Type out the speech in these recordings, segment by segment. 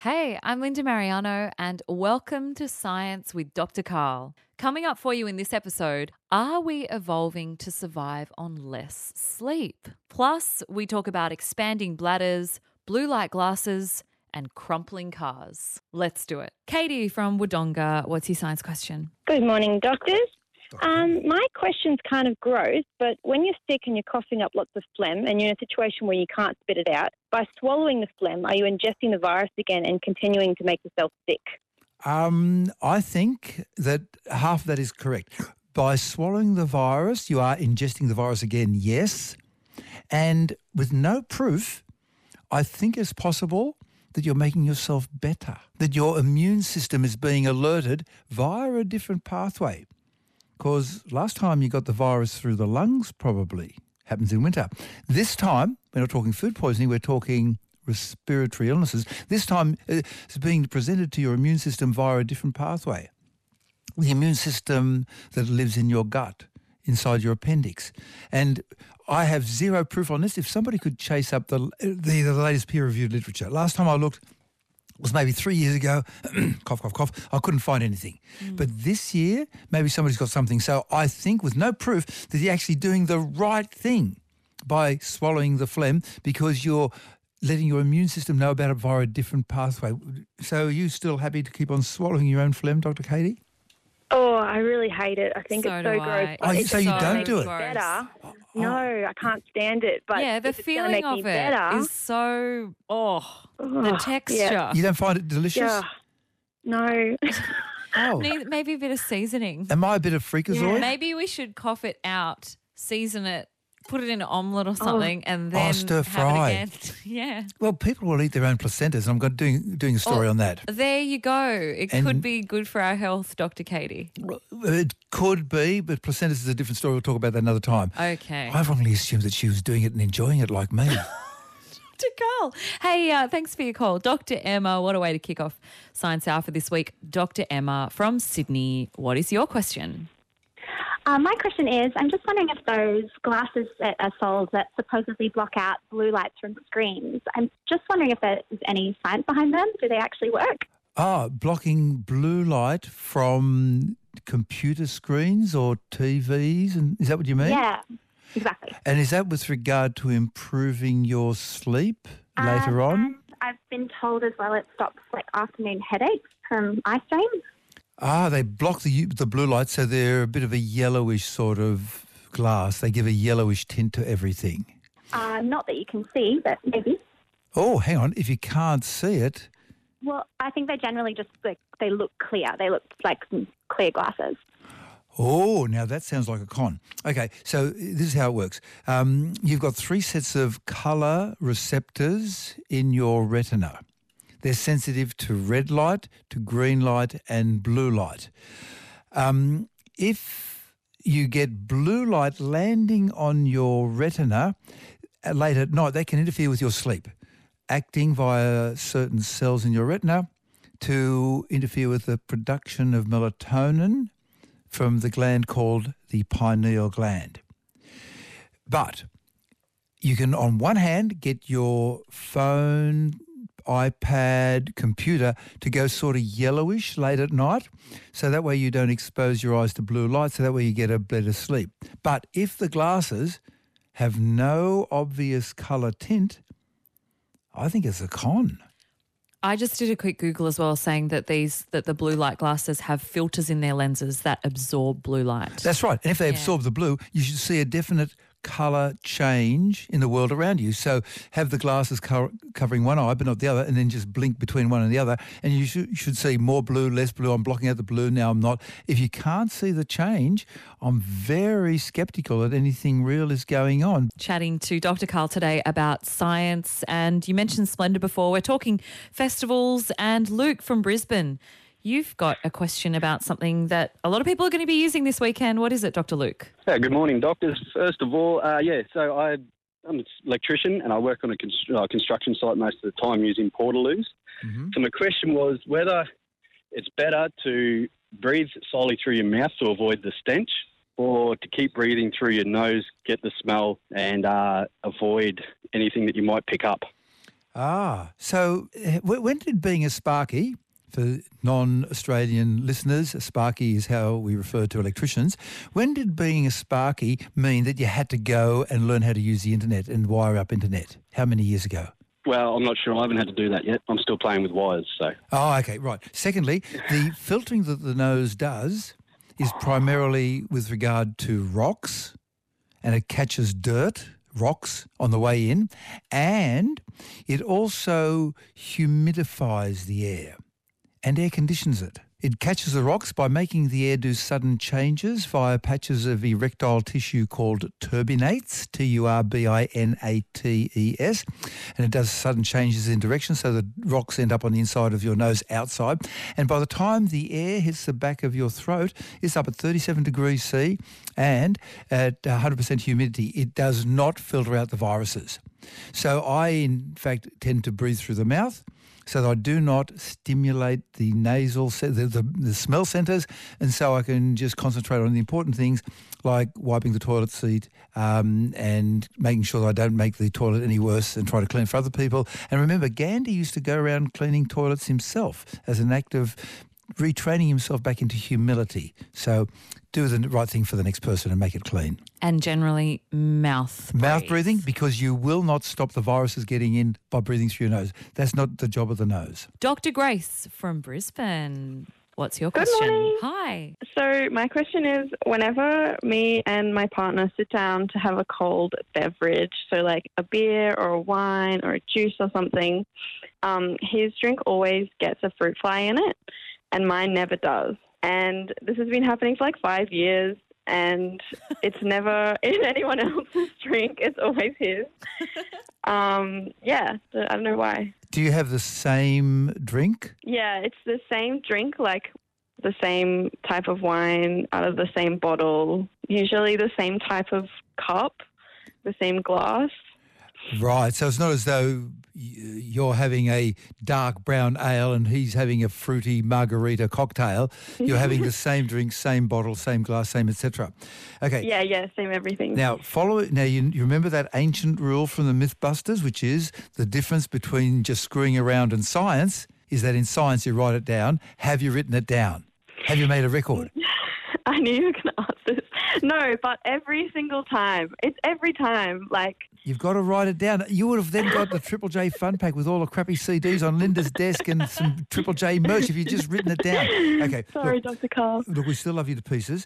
Hey, I'm Linda Mariano, and welcome to Science with Dr. Carl. Coming up for you in this episode, are we evolving to survive on less sleep? Plus, we talk about expanding bladders, blue light glasses, and crumpling cars. Let's do it. Katie from Wodonga, what's your science question? Good morning, doctors. My question's kind of gross, but when you're sick and you're coughing up lots of phlegm and you're in a situation where you can't spit it out, by swallowing the phlegm, are you ingesting the virus again and continuing to make yourself sick? I think that half of that is correct. By swallowing the virus, you are ingesting the virus again, yes. And with no proof, I think it's possible that you're making yourself better, that your immune system is being alerted via a different pathway. Because last time you got the virus through the lungs, probably. Happens in winter. This time, we're not talking food poisoning, we're talking respiratory illnesses. This time, it's being presented to your immune system via a different pathway. The immune system that lives in your gut, inside your appendix. And I have zero proof on this. If somebody could chase up the latest peer-reviewed literature. Last time I looked, was maybe 3 years ago, cough, cough, cough, I couldn't find anything. But this year, maybe somebody's got something. So I think with no proof that you're actually doing the right thing by swallowing the phlegm because you're letting your immune system know about it via a different pathway. So are you still happy to keep on swallowing your own phlegm, Dr. Katie? Oh, I really hate it. I think So it's so do I. gross. Oh, It's so you just don't gonna do make it? me Better. No, I can't stand it. But Yeah, the if it's gonna feeling make of me it better, is so, the Oh, texture. yeah. You don't find it delicious? Yeah. No. Oh, Maybe a bit of seasoning. am I a bit of freakazoid? Maybe we should cough it out, season it, put it in an omelette or something, and then stir have fry. it again. Yeah. Well, people will eat their own placentas, and I'm doing a story on that. There you go. It could And- be good for our health, Dr. Katie. It could be, but placentas is a different story. We'll talk about that another time. Okay. I wrongly assumed that she was doing it and enjoying it like me. To Carl. Hey, thanks for your call. Dr. Emma, what a way to kick off Science Hour for this week. Dr. Emma from Sydney, what is your question? My question is, I'm just wondering if those glasses that are sold that supposedly block out blue lights from screens, I'm just wondering if there is any science behind them. Do they actually work? Blocking blue light from computer screens or TVs, and is that what you mean? Yeah, exactly. And is that with regard to improving your sleep later on? And I've been told as well it stops like afternoon headaches from eye strain. They block the blue light, so they're a bit of a yellowish sort of glass. They give a yellowish tint to everything. Not that you can see, but maybe. Oh, hang on. If you can't see it, Well, I think they generally just they look clear. They look like clear glasses. oh, now that sounds like a con. Okay, so this is how it works. You've got 3 sets of colour receptors in your retina. They're sensitive to red light, to green light, and blue light. If you get blue light landing on your retina late at night, that can interfere with your sleep, acting via certain cells in your retina to interfere with the production of melatonin from the gland called the pineal gland. But you can, on one hand, get your phone, iPad, computer to go sort of yellowish late at night, so that way you don't expose your eyes to blue light, so that way you get a better sleep. But if the glasses have no obvious colour tint, I think it's a con. I just did a quick Google as well, saying that the blue light glasses have filters in their lenses that absorb blue light. That's right. And if they absorb the blue, you should see a definite colour change in the world around you. So have the glasses covering one eye but not the other, and then just blink between one and the other, and you should see more blue, less blue. I'm blocking out the blue, now I'm not. If you can't see the change, I'm very sceptical that anything real is going on. Chatting to Dr. Carl today about science, and you mentioned Splendour before. We're talking festivals, and Luke from Brisbane, you've got a question about something that a lot of people are going to be using this weekend. What is it, Dr. Luke? Good morning, doctors. First of all, so I'm an electrician and I work on a construction site most of the time using portaloos. Mm-hmm. So my question was whether it's better to breathe solely through your mouth to avoid the stench, or to keep breathing through your nose, get the smell and avoid anything that you might pick up. So when did being a Sparky, for non-Australian listeners, a Sparky is how we refer to electricians, when did being a Sparky mean that you had to go and learn how to use the internet and wire up internet? How many years ago? Well, I'm not sure. I haven't had to do that yet. I'm still playing with wires, so... Oh, okay, right. Secondly, the filtering that the nose does is primarily with regard to rocks, and it catches dirt, rocks, on the way in, and it also humidifies the air and air conditions it. It catches the rocks by making the air do sudden changes via patches of erectile tissue called turbinates, turbinates, and it does sudden changes in direction so the rocks end up on the inside of your nose outside. And by the time the air hits the back of your throat, it's up at 37 degrees C and at 100% humidity. It does not filter out the viruses. So I, in fact, tend to breathe through the mouth, so that I do not stimulate the nasal, the smell centres, and so I can just concentrate on the important things like wiping the toilet seat and making sure that I don't make the toilet any worse and try to clean for other people. And remember, Gandhi used to go around cleaning toilets himself as an act of retraining himself back into humility. So do the right thing for the next person and make it clean. And generally mouth breathing, because you will not stop the viruses getting in by breathing through your nose. That's not the job of the nose. Dr. Grace from Brisbane, what's your question? Good morning. Hi. So my question is, whenever me and my partner sit down to have a cold beverage, so like a beer or a wine or a juice or something, his drink always gets a fruit fly in it and mine never does. And this has been happening for like 5 years, and it's never in anyone else's drink. It's always his. Yeah, I don't know why. Do you have the same drink? Yeah, it's the same drink, like the same type of wine out of the same bottle, usually the same type of cup, the same glass. Right, so it's not as though you're having a dark brown ale and he's having a fruity margarita cocktail. You're having the same drink, same bottle, same glass, same etc. Okay. Yeah, same everything. Now, you remember that ancient rule from the Mythbusters, which is the difference between just screwing around and science is that in science you write it down. Have you written it down? Have you made a record? I knew you were going to ask this. No, but every single time. It's every time, like... You've got to write it down. You would have then got the Triple J Fun Pack with all the crappy CDs on Linda's desk and some Triple J merch if you'd just written it down. Okay. Sorry, Dr. Carl. Look, we still love you to pieces.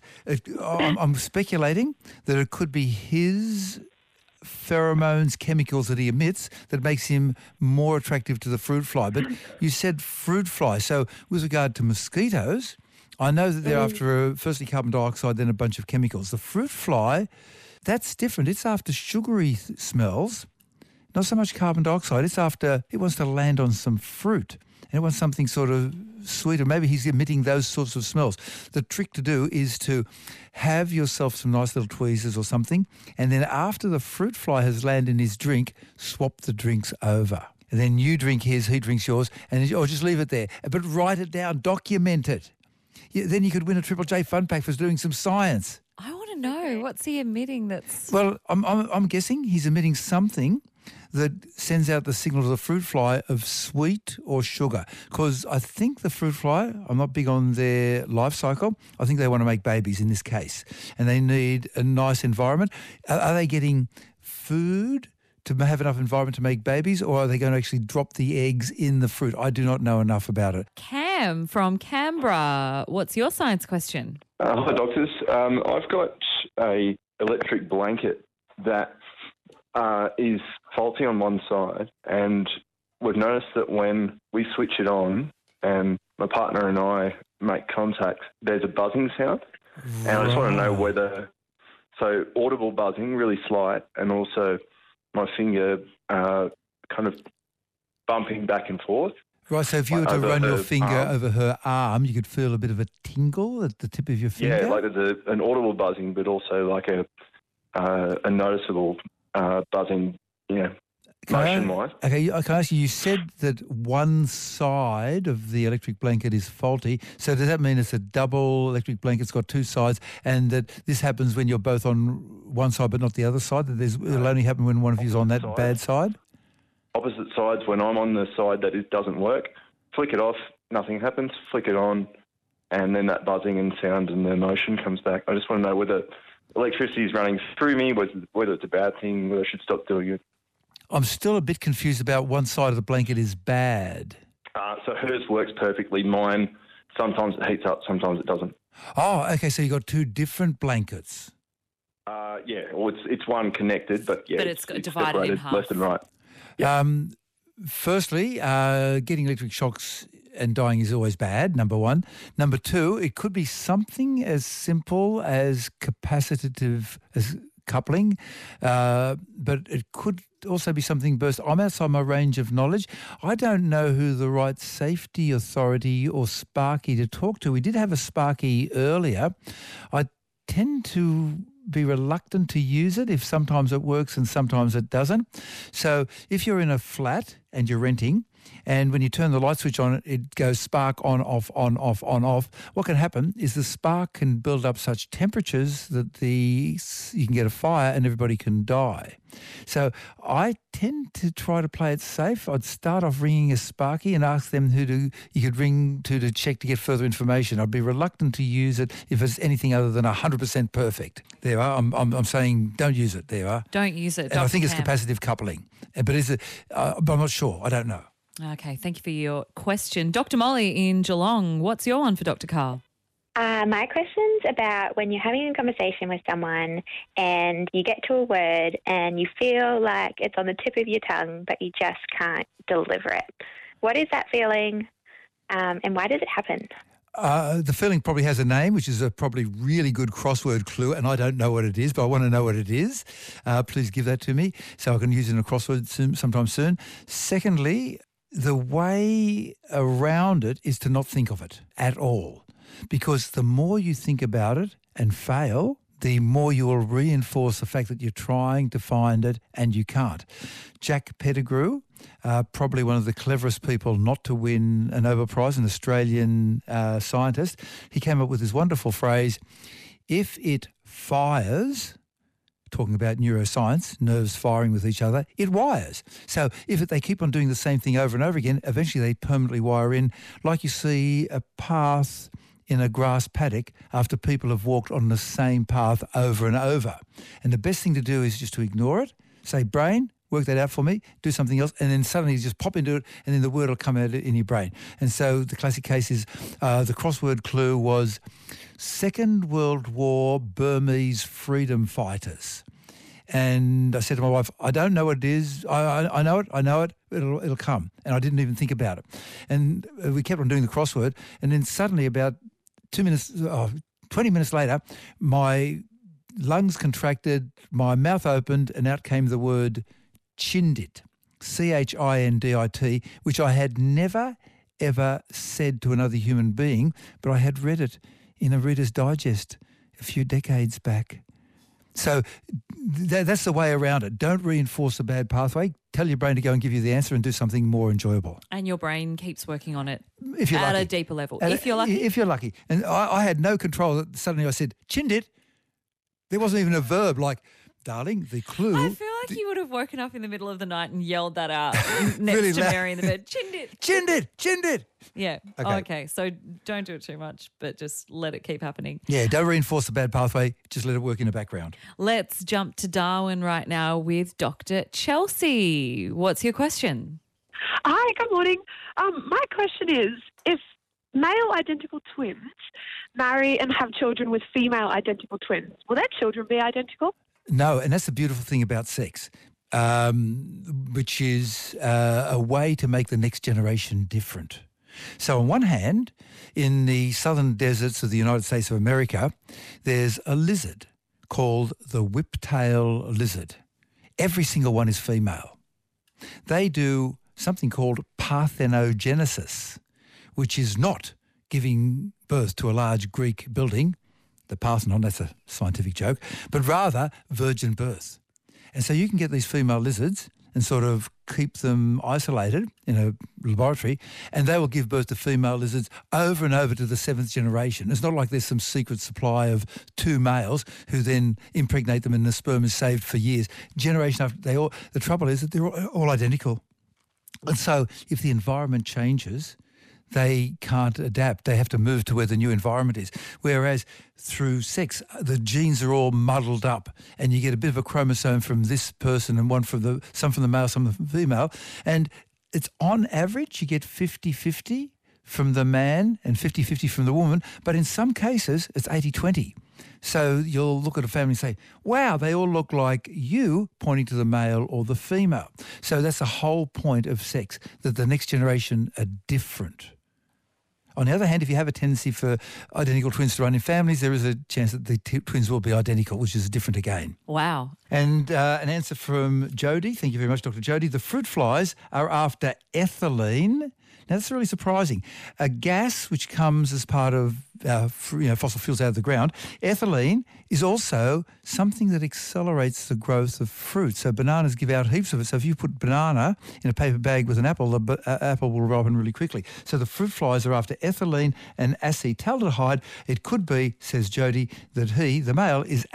I'm speculating that it could be his pheromones, chemicals that he emits that makes him more attractive to the fruit fly. But you said fruit fly. So with regard to mosquitoes, I know that they're after firstly carbon dioxide, then a bunch of chemicals. The fruit fly, that's different. It's after sugary smells, not so much carbon dioxide. It's after, it wants to land on some fruit and it wants something sort of sweeter. Maybe he's emitting those sorts of smells. The trick to do is to have yourself some nice little tweezers or something, and then after the fruit fly has landed in his drink, swap the drinks over. And then you drink his, he drinks yours, or just leave it there. But write it down, document it. Then you could win a Triple J Fun Pack for doing some science. I want to know, what's he emitting that's... Well, I'm guessing he's emitting something that sends out the signal to the fruit fly of sweet or sugar. Because I think the fruit fly, I'm not big on their life cycle, I think they want to make babies in this case. And they need a nice environment. Are they getting food to have enough environment to make babies, or are they going to actually drop the eggs in the fruit? I do not know enough about it. Cam from Canberra, what's your science question? Hi, doctors. I've got a electric blanket that is faulty on one side, and we've noticed that when we switch it on and my partner and I make contact, there's a buzzing sound. Right. And I just want to know whether... So audible buzzing, really slight, and also my finger kind of bumping back and forth. Right, so if you were to run your finger over her arm, you could feel a bit of a tingle at the tip of your finger? Yeah, like there's an audible buzzing, but also like a noticeable buzzing, motion-wise. Okay, I can ask you said that one side of the electric blanket is faulty, so does that mean it's a double electric blanket, it's got two sides, and that this happens when you're both on one side but not the other side, that it'll only happen when one of you's on that bad side? opposite sides when I'm on the side that it doesn't work. Flick it off, nothing happens. Flick it on, and then that buzzing and sound and the motion comes back. I just want to know whether electricity is running through me, whether it's a bad thing, whether I should stop doing it. I'm still a bit confused about one side of the blanket is bad. So hers works perfectly. Mine, sometimes it heats up, sometimes it doesn't. Oh, okay, so you got two different blankets. Yeah, well, it's one connected, but yeah, But it's divided in half. left and right. Yeah. Firstly, getting electric shocks and dying is always bad, number one. Number two, it could be something as simple as capacitive as coupling, but it could also be something burst. I'm outside my range of knowledge. I don't know who the right safety authority or Sparky to talk to. We did have a Sparky earlier. I tend to be reluctant to use it if sometimes it works and sometimes it doesn't. So if you're in a flat and you're renting, and when you turn the light switch on, it goes spark on, off, on, off, on, off. What can happen is the spark can build up such temperatures that you can get a fire and everybody can die. So I tend to try to play it safe. I'd start off ringing a Sparky and ask them who you could ring to check to get further information. I'd be reluctant to use it if it's anything other than 100% perfect. There you are. I'm saying don't use it. There you are. Don't use it. And I think it's capacitive coupling. But is it? But I'm not sure. I don't know. Okay, thank you for your question. Dr. Molly in Geelong, what's your one for Dr. Carl? My question's about when you're having a conversation with someone and you get to a word and you feel like it's on the tip of your tongue, but you just can't deliver it. What is that feeling and why does it happen? The feeling probably has a name, which is a probably really good crossword clue, and I don't know what it is, but I want to know what it is. Please give that to me so I can use it in a crossword sometime soon. Secondly, the way around it is to not think of it at all, because the more you think about it and fail, the more you will reinforce the fact that you're trying to find it and you can't. Jack Pettigrew, probably one of the cleverest people not to win a Nobel Prize, an Australian scientist, he came up with this wonderful phrase, if it fires, talking about neuroscience, nerves firing with each other, it wires. So if they keep on doing the same thing over and over again, eventually they permanently wire in, like you see a path in a grass paddock after people have walked on the same path over and over. And the best thing to do is just to ignore it, say, brain, work that out for me, do something else, and then suddenly you just pop into it, and then the word will come out in your brain. And so the classic case is, the crossword clue was Second World War Burmese freedom fighters. And I said to my wife, I don't know what it is. I know it. It'll come. And I didn't even think about it. And we kept on doing the crossword. And then suddenly about 20 minutes later, my lungs contracted, my mouth opened, and out came the word Chindit, Chindit, which I had never, ever said to another human being, but I had read it in a Reader's Digest a few decades back. So that's the way around it. Don't reinforce a bad pathway. Tell your brain to go and give you the answer and do something more enjoyable. And your brain keeps working on it if you're at lucky. A deeper level. If you're lucky. If you're lucky. And I had no control. Suddenly I said, Chindit. There wasn't even a verb like, darling, the clue. I feel like you would have woken up in the middle of the night and yelled that out next Really to loud. Mary in the bed. Chindit. Chindit, Chindit. Yeah. Okay. Okay. So don't do it too much, but just let it keep happening. Yeah, don't reinforce the bad pathway. Just let it work in the background. Let's jump to Darwin right now with Dr. Chelsea. What's your question? Hi, good morning. My question is, if male identical twins marry and have children with female identical twins, will their children be identical? No, and that's the beautiful thing about sex, which is a way to make the next generation different. So on one hand, in the southern deserts of the United States of America, there's a lizard called the whiptail lizard. Every single one is female. They do something called parthenogenesis, which is not giving birth to a large Greek building, the Parthenon, that's a scientific joke, but rather virgin birth. And so you can get these female lizards and sort of keep them isolated in a laboratory, and they will give birth to female lizards over and over to the seventh generation. It's not like there's some secret supply of two males who then impregnate them and the sperm is saved for years. Generation after, the trouble is that they're all identical. And so if the environment changes, they can't adapt. They have to move to where the new environment is. Whereas through sex, the genes are all muddled up and you get a bit of a chromosome from this person and some from the male, some from the female. And it's on average, you get 50-50 from the man and 50-50 from the woman. But in some cases, it's 80-20. So you'll look at a family and say, wow, they all look like you, pointing to the male or the female. So that's the whole point of sex, that the next generation are different. On the other hand, if you have a tendency for identical twins to run in families, there is a chance that the twins will be identical, which is different again. Wow. And an answer from Jody. Thank you very much, Dr. Jody. The fruit flies are after ethylene. Now, that's really surprising. A gas which comes as part of fossil fuels out of the ground. Ethylene is also something that accelerates the growth of fruit. So bananas give out heaps of it. So if you put banana in a paper bag with an apple, the apple will ripen really quickly. So the fruit flies are after ethylene and acetaldehyde. It could be, says Jody, that he, the male, is...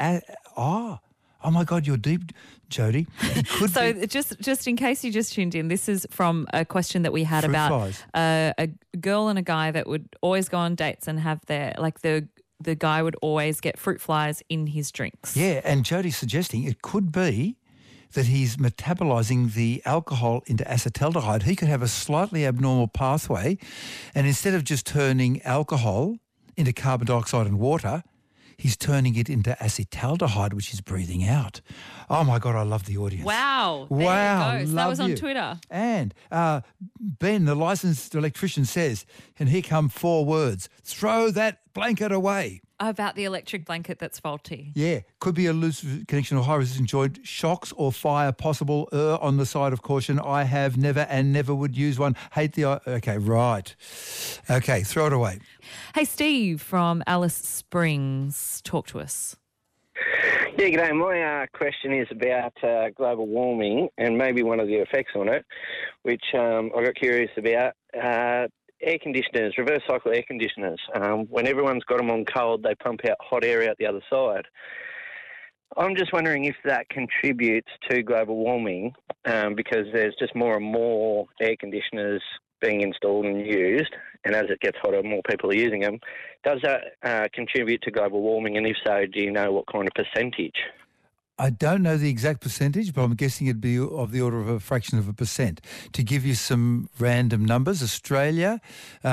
Oh my God, you're deep, Jody. So just in case you just tuned in, this is from a question that we had fruit about flies. A girl and a guy that would always go on dates and have the guy would always get fruit flies in his drinks. Yeah, and Jody's suggesting it could be that he's metabolising the alcohol into acetaldehyde. He could have a slightly abnormal pathway, and instead of just turning alcohol into carbon dioxide and water, he's turning it into acetaldehyde, which he's breathing out. Oh, my God, I love the audience. Wow. There Wow. you go. So that was on Twitter. And Ben, the licensed electrician, says, and here come 4 words, throw that blanket away. About the electric blanket that's faulty. Yeah, could be a loose connection or high-resistance joint, shocks or fire possible, on the side of caution. I have never and never would use one. Hate the... Okay, right. Okay, throw it away. Hey, Steve from Alice Springs, talk to us. Yeah, g'day. My question is about global warming and maybe one of the effects on it, which I got curious about. Air conditioners, reverse cycle air conditioners. When everyone's got them on cold, they pump out hot air out the other side. I'm just wondering if that contributes to global warming because there's just more and more air conditioners being installed and used, and as it gets hotter, more people are using them. Does that contribute to global warming, and if so, do you know what kind of percentage? I don't know the exact percentage, but I'm guessing it'd be of the order of a fraction of a percent. To give you some random numbers, Australia,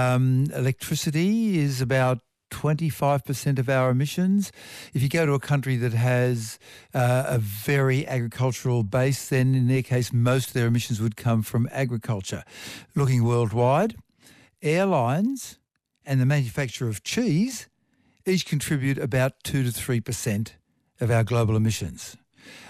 electricity is about 25% of our emissions. If you go to a country that has a very agricultural base, then in their case, most of their emissions would come from agriculture. Looking worldwide, airlines and the manufacture of cheese each contribute about 2 to 3% of our global emissions.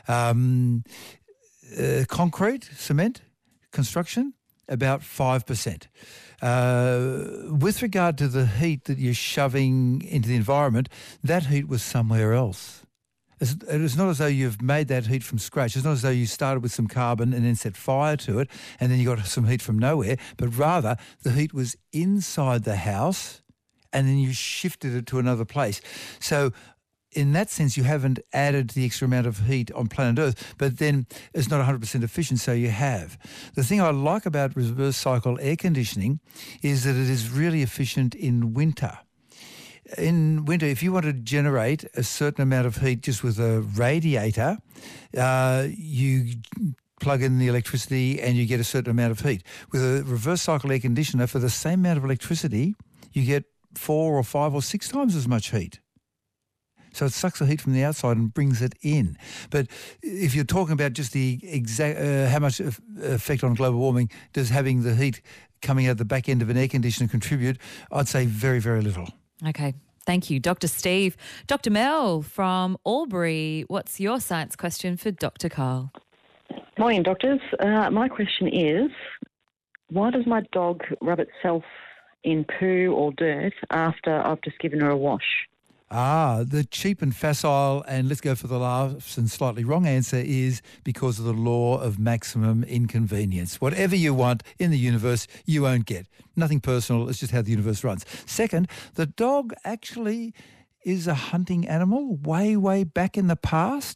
Concrete, cement, construction, about 5%. With regard to the heat that you're shoving into the environment, that heat was somewhere else. It's not as though you've made that heat from scratch. It's not as though you started with some carbon and then set fire to it and then you got some heat from nowhere, but rather the heat was inside the house and then you shifted it to another place. So in that sense, you haven't added the extra amount of heat on planet Earth, but then it's not 100% efficient, so you have. The thing I like about reverse cycle air conditioning is that it is really efficient in winter. In winter, if you want to generate a certain amount of heat just with a radiator, you plug in the electricity and you get a certain amount of heat. With a reverse cycle air conditioner, for the same amount of electricity, you get 4 or 5 or 6 times as much heat. So it sucks the heat from the outside and brings it in. But if you're talking about just the exact how much effect on global warming does having the heat coming out the back end of an air conditioner contribute, I'd say very, very little. Okay. Thank you, Dr. Steve. Dr. Mel from Albury, what's your science question for Dr. Karl? Morning, doctors. My question is, why does my dog rub itself in poo or dirt after I've just given her a wash? The cheap and facile, and let's go for the laughs and slightly wrong answer is because of the law of maximum inconvenience. Whatever you want in the universe, you won't get. Nothing personal, it's just how the universe runs. Second, the dog actually is a hunting animal way, way back in the past.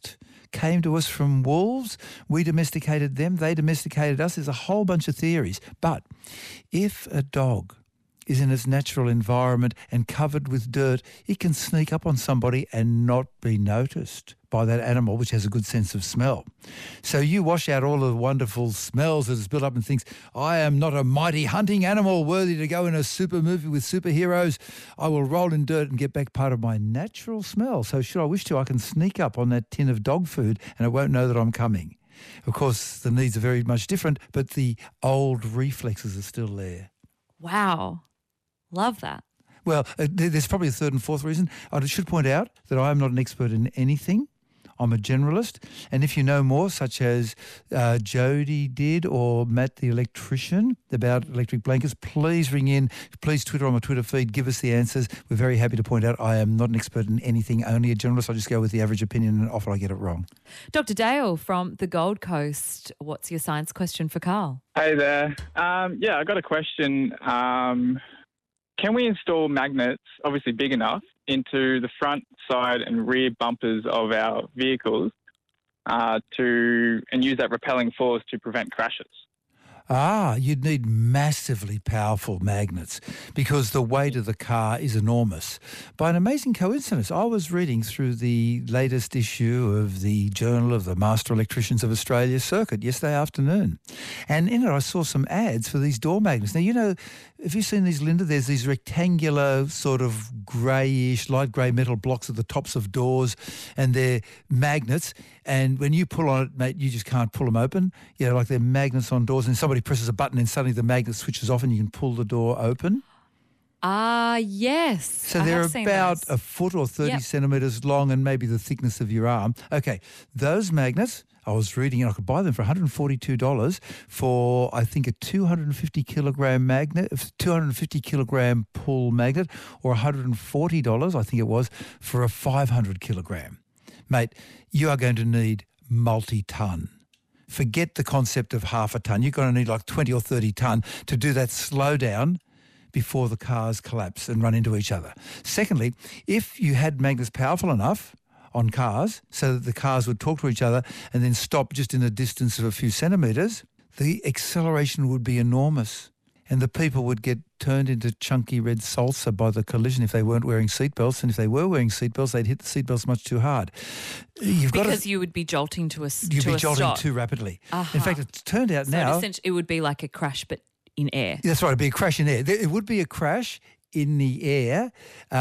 came to us from wolves. We domesticated them. They domesticated us. There's a whole bunch of theories. But if a dog is in its natural environment and covered with dirt, it can sneak up on somebody and not be noticed by that animal, which has a good sense of smell. So you wash out all the wonderful smells that is built up and thinks, I am not a mighty hunting animal worthy to go in a super movie with superheroes. I will roll in dirt and get back part of my natural smell. So should I wish to, I can sneak up on that tin of dog food and it won't know that I'm coming. Of course, the needs are very much different, but the old reflexes are still there. Wow. Love that. Well, there's probably a third and fourth reason. I should point out that I am not an expert in anything. I'm a generalist. And if you know more, such as Jody did or Matt the electrician about electric blankets, please ring in. Please Twitter on my Twitter feed. Give us the answers. We're very happy to point out I am not an expert in anything, only a generalist. I just go with the average opinion and often I get it wrong. Dr. Dale from the Gold Coast, what's your science question for Carl? Hey there. I got a question. Can we install magnets, obviously big enough, into the front, side and rear bumpers of our vehicles and use that repelling force to prevent crashes? You'd need massively powerful magnets because the weight of the car is enormous. By an amazing coincidence, I was reading through the latest issue of the Journal of the Master Electricians of Australia circuit yesterday afternoon. And in it I saw some ads for these door magnets. Now, you know, have you seen these, Linda? There's these rectangular sort of greyish, light grey metal blocks at the tops of doors and they're magnets. And when you pull on it, mate, you just can't pull them open. You know, like they're magnets on doors and somebody presses a button and suddenly the magnet switches off and you can pull the door open. Yes. So they're about a foot or 30 centimetres long and maybe the thickness of your arm. Okay, those magnets, I was reading and I could buy them for $142 for, I think, a 250 kilogram magnet, 250 kilogram pull magnet, or $140, I think it was, for a 500 kilogram. Mate, you are going to need multi-ton. Forget the concept of half a ton. You're going to need like 20 or 30 ton to do that slowdown before the cars collapse and run into each other. Secondly, if you had magnets powerful enough on cars so that the cars would talk to each other and then stop just in a distance of a few centimetres, the acceleration would be enormous and the people would get turned into chunky red salsa by the collision if they weren't wearing seatbelts, and if they were wearing seatbelts, they'd hit the seatbelts much too hard. Because you would be jolting to a stop. You'd be jolting too rapidly. In fact, it's turned out now... So it would be like a crash but in air. That's right, it'd be a crash in air. It would be a crash in the air,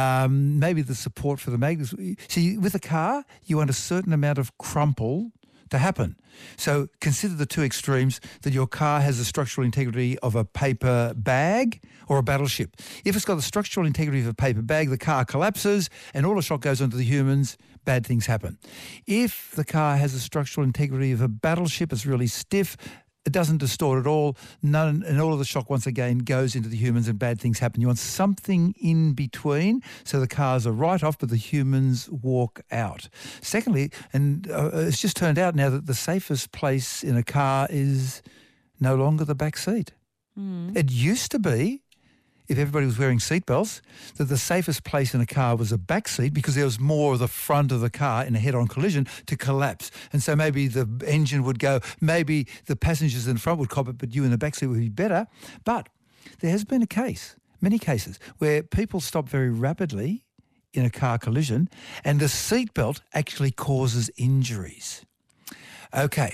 maybe the support for the magnets. See, with a car, you want a certain amount of crumple to happen. So consider the two extremes, that your car has the structural integrity of a paper bag or a battleship. If it's got the structural integrity of a paper bag, the car collapses and all the shock goes onto the humans, bad things happen. If the car has the structural integrity of a battleship, it's really stiff, it doesn't distort at all, and all of the shock once again goes into the humans and bad things happen. You want something in between so the cars are right off but the humans walk out. Secondly, and it's just turned out now that the safest place in a car is no longer the back seat. It used to be, if everybody was wearing seatbelts, that the safest place in a car was a back seat because there was more of the front of the car in a head-on collision to collapse. And so maybe the engine would go, maybe the passengers in the front would cop it, but you in the back seat would be better. But there has been a case, many cases, where people stop very rapidly in a car collision and the seatbelt actually causes injuries. Okay.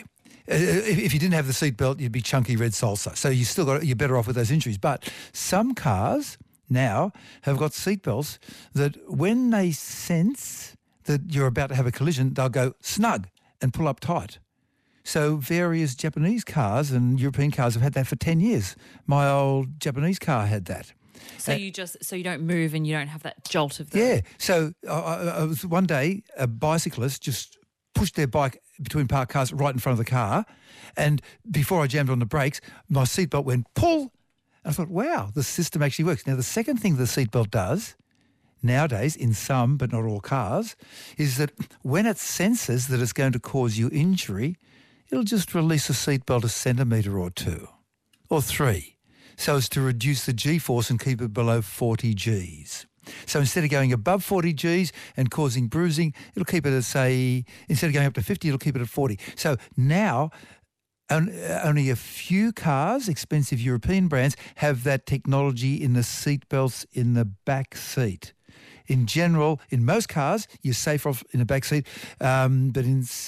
If you didn't have the seatbelt, you'd be chunky red salsa. So you're better off with those injuries. But some cars now have got seatbelts that when they sense that you're about to have a collision, they'll go snug and pull up tight. So various Japanese cars and European cars have had that for 10 years. My old Japanese car had that. So you don't move and you don't have that jolt of the... Yeah. So I was one day, a bicyclist just pushed their bike between parked cars right in front of the car, and before I jammed on the brakes, my seatbelt went pull, and I thought, wow, the system actually works. Now, the second thing the seatbelt does nowadays in some, but not all cars, is that when it senses that it's going to cause you injury, it'll just release a seatbelt a centimetre or two, or 3, so as to reduce the G-force and keep it below 40 Gs. So instead of going above 40 Gs and causing bruising, it'll keep it at, say, instead of going up to 50, it'll keep it at 40. So now only a few cars, expensive European brands, have that technology in the seat belts in the back seat. In general, in most cars, you're safer off in the back seat, but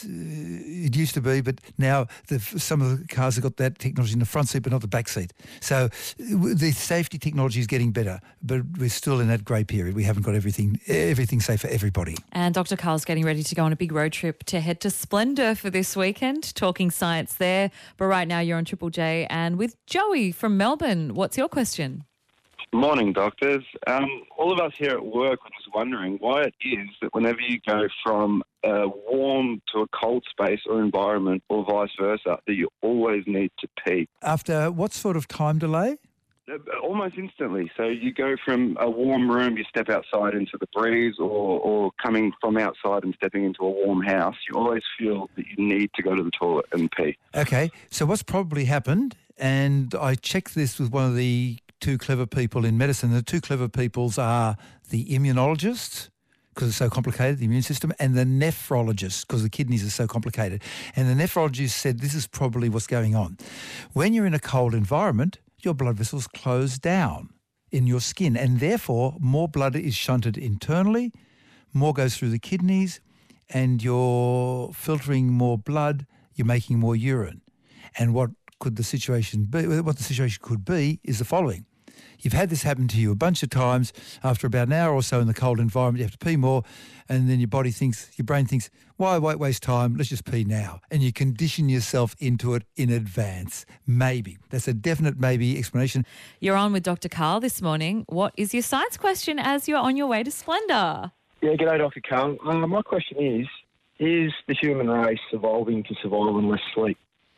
it used to be, but now some of the cars have got that technology in the front seat, but not the back seat. So the safety technology is getting better, but we're still in that grey period. We haven't got everything safe for everybody. And Dr. Carl's getting ready to go on a big road trip to head to Splendor for this weekend, talking science there. But right now you're on Triple J and with Joey from Melbourne. What's your question? Morning, doctors. All of us here at work were just wondering why it is that whenever you go from a warm to a cold space or environment or vice versa, that you always need to pee. After what sort of time delay? Almost instantly. So you go from a warm room, you step outside into the breeze, or coming from outside and stepping into a warm house, you always feel that you need to go to the toilet and pee. Okay, so what's probably happened, and I checked this with one of the two clever people in medicine. The two clever peoples are the immunologists, because it's so complicated, the immune system, and the nephrologists, because the kidneys are so complicated. And the nephrologist said this is probably what's going on. When you're in a cold environment, your blood vessels close down in your skin, and therefore more blood is shunted internally, more goes through the kidneys, and you're filtering more blood, you're making more urine. And what the situation could be is the following. You've had this happen to you a bunch of times. After about an hour or so in the cold environment, you have to pee more, and then your brain thinks, why waste time? Let's just pee now. And you condition yourself into it in advance. Maybe. That's a definite maybe explanation. You're on with Dr. Carl this morning. What is your science question as you're on your way to Splendor? Yeah, g'day, Dr. Carl. My question is the human race evolving to survive on less sleep?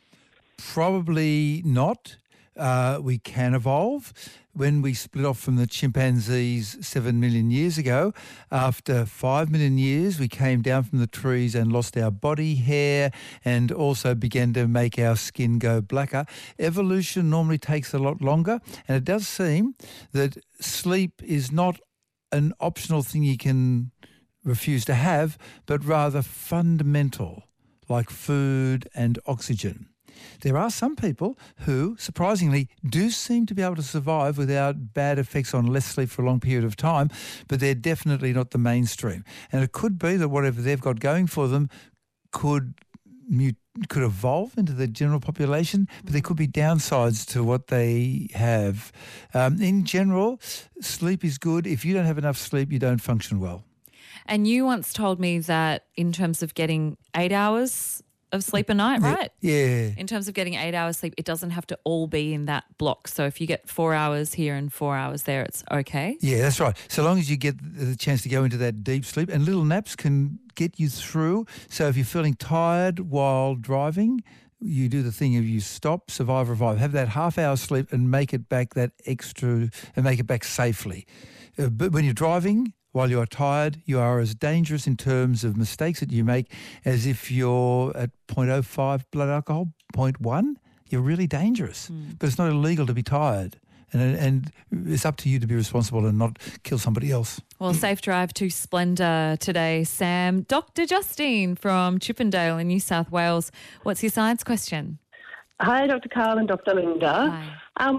Probably not. We can evolve. When we split off from the chimpanzees 7 million years ago, after 5 million years, we came down from the trees and lost our body hair and also began to make our skin go blacker. Evolution normally takes a lot longer, and it does seem that sleep is not an optional thing you can refuse to have, but rather fundamental, like food and oxygen. There are some people who, surprisingly, do seem to be able to survive without bad effects on less sleep for a long period of time, but they're definitely not the mainstream. And it could be that whatever they've got going for them could evolve into the general population, but there could be downsides to what they have. In general, sleep is good. If you don't have enough sleep, you don't function well. And you once told me that in terms of getting 8 hours of sleep a night, right? Yeah. In terms of getting 8 hours sleep, it doesn't have to all be in that block. So if you get 4 hours here and 4 hours there, it's okay? Yeah, that's right. So long as you get the chance to go into that deep sleep, and little naps can get you through. So if you're feeling tired while driving, you do the thing of you stop, survive, revive, have that half-hour sleep and make it back that extra, and make it back safely. But when you're driving, while you are tired, you are as dangerous in terms of mistakes that you make as if you're at 0.05 blood alcohol, 0.1. You're really dangerous. But it's not illegal to be tired. And it's up to you to be responsible and not kill somebody else. Well, safe drive to Splendor today, Sam. Dr. Justine from Chippendale in New South Wales. What's your science question? Hi, Dr. Carl and Dr. Linda. Hi.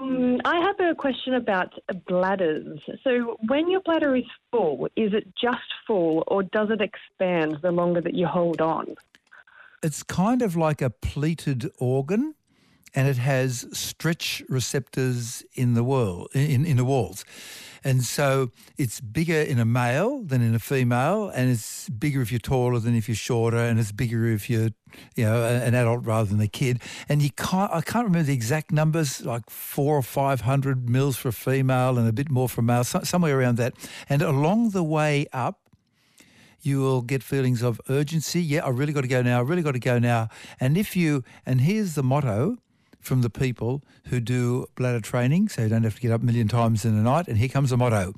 I have a question about bladders. So when your bladder is full, is it just full or does it expand the longer that you hold on? It's kind of like a pleated organ, and it has stretch receptors in the walls. And so it's bigger in a male than in a female, and it's bigger if you're taller than if you're shorter, and it's bigger if you're, an adult rather than a kid. And I can't remember the exact numbers, like 400 or 500 mils for a female and a bit more for a male, somewhere around that. And along the way up, you will get feelings of urgency. Yeah, I really got to go now. I really got to go now. And here's the motto from the people who do bladder training, so you don't have to get up a million times in a night. And here comes the motto.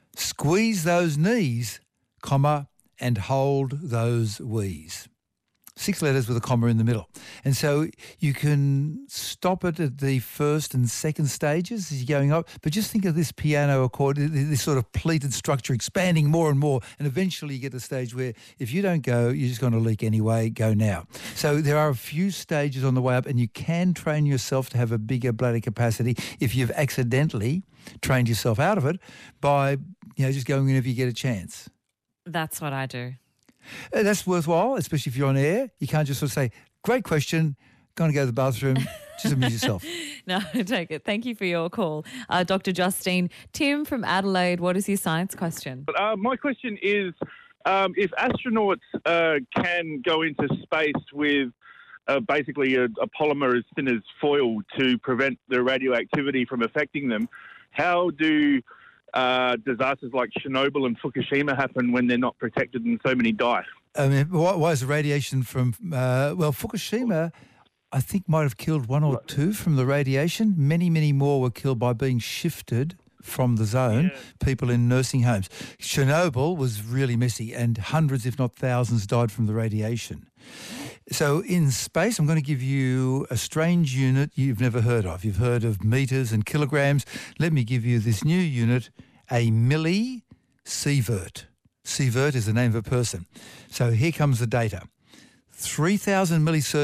Squeeze those knees, and hold those wheeze. 6 letters with a comma in the middle. And so you can stop it at the first and second stages as you're going up, but just think of this piano accord, this sort of pleated structure expanding more and more, and eventually you get to the stage where if you don't go, you're just going to leak anyway, go now. So there are a few stages on the way up, and you can train yourself to have a bigger bladder capacity if you've accidentally trained yourself out of it by just going whenever you get a chance. That's what I do. That's worthwhile, especially if you're on air. You can't just sort of say, great question, going to go to the bathroom, just amuse yourself. No, take it. Thank you for your call. Dr. Justine. Tim from Adelaide, what is your science question? My question is, if astronauts can go into space with basically a polymer as thin as foil to prevent the radioactivity from affecting them, how do disasters like Chernobyl and Fukushima happen when they're not protected and so many die? I mean, why is the radiation from, Fukushima, I think might have killed 1 or 2 from the radiation. Many, many more were killed by being shifted from the zone, people in nursing homes. Chernobyl was really messy, and hundreds, if not thousands, died from the radiation. So in space, I'm going to give you a strange unit you've never heard of. You've heard of meters and kilograms. Let me give you this new unit, a millisievert. Sievert is the name of a person. So here comes the data. 3,000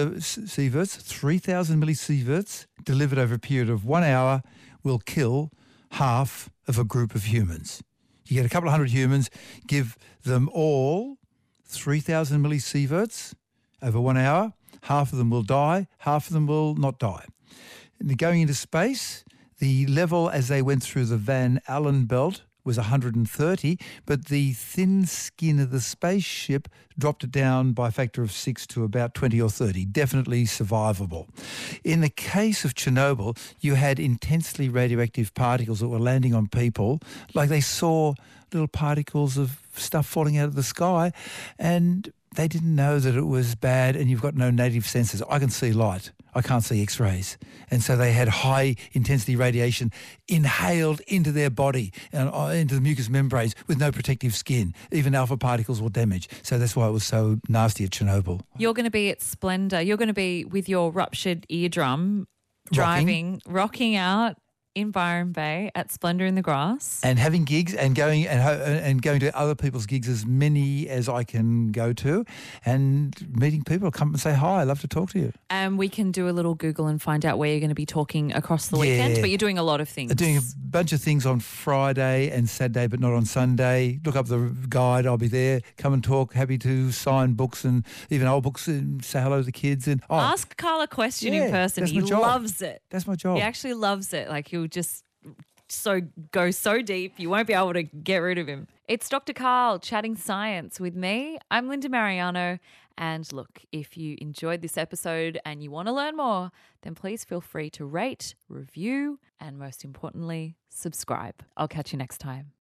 millisieverts delivered over a period of 1 hour will kill half of a group of humans. You get a couple of hundred humans, give them all 3,000 millisieverts over 1 hour. Half of them will die, half of them will not die. And going into space, the level as they went through the Van Allen belt was 130, but the thin skin of the spaceship dropped it down by a factor of 6 to about 20 or 30. Definitely survivable. In the case of Chernobyl, you had intensely radioactive particles that were landing on people, like they saw little particles of stuff falling out of the sky, and they didn't know that it was bad, and you've got no native senses. I can see light. I can't see X-rays. And so they had high-intensity radiation inhaled into their body and into the mucous membranes with no protective skin. Even alpha particles will damage. So that's why it was so nasty at Chernobyl. You're going to be at Splendor. You're going to be with your ruptured eardrum, rocking out in Byron Bay at Splendor in the Grass. And having gigs and going to other people's gigs, as many as I can go to, and meeting people. Come and say hi. I'd love to talk to you. And we can do a little Google and find out where you're going to be talking across the weekend. But you're doing a lot of things. I'm doing a bunch of things on Friday and Saturday, but not on Sunday. Look up the guide. I'll be there. Come and talk. Happy to sign books and even old books and say hello to the kids. And ask Carl a question in person. He loves it. That's my job. He actually loves it. Like he'll just go so deep, you won't be able to get rid of him. It's Dr. Carl chatting science with me. I'm Linda Mariano. And look, if you enjoyed this episode and you want to learn more, then please feel free to rate, review, and most importantly, subscribe. I'll catch you next time.